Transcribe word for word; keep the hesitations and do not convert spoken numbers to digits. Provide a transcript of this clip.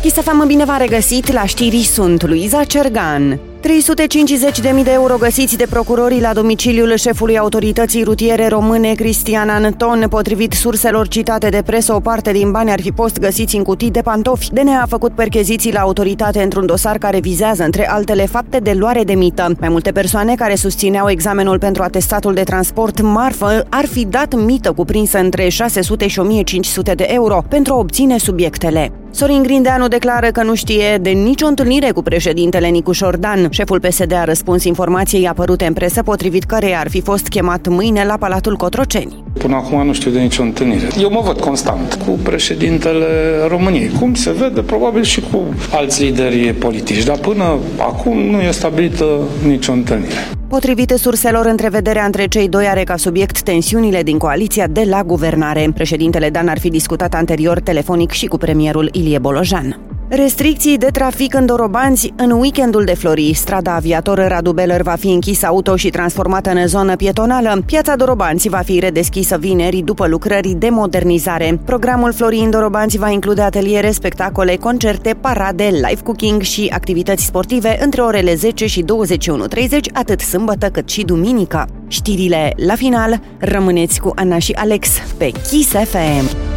Kiss F M, bine v-a regăsit, la știri sunt Luiza Cergan. trei sute cincizeci de mii de euro găsiți de procurorii la domiciliul șefului autorității rutiere române, Cristian Anton. Potrivit surselor citate de presă, o parte din bani ar fi fost găsiți în cutii de pantofi. D N A a făcut percheziții la autoritate într-un dosar care vizează, între altele, fapte de luare de mită. Mai multe persoane care susțineau examenul pentru atestatul de transport marfă ar fi dat mită cuprinsă între șase sute și o mie cinci sute de euro pentru a obține subiectele. Sorin Grindeanu declară că nu știe de nicio întâlnire cu președintele Nicu Șordan. Șeful P S D a răspuns informației apărute în presă, potrivit căreia ar fi fost chemat mâine la Palatul Cotroceni. Până acum nu știu de nicio întâlnire. Eu mă văd constant cu președintele României. Cum se vede, probabil și cu alți lideri politici. Dar până acum nu e stabilită nicio întâlnire. Potrivit surselor, întrevederea între cei doi are ca subiect tensiunile din coaliția de la guvernare. Președintele Dan ar fi discutat anterior telefonic și cu premierul Ilie Bolojan. Restricții de trafic în Dorobanți în weekendul de Flori. Strada Aviator Radu Beller va fi închisă auto și transformată în zonă pietonală. Piața Dorobanți va fi redeschisă vineri după lucrări de modernizare. Programul Flori în Dorobanți va include ateliere, spectacole, concerte, parade, live cooking și activități sportive între orele zece și douăzeci și unu treizeci, atât sâmbătă cât și duminică. Știrile la final, rămâneți cu Ana și Alex pe Kiss F M.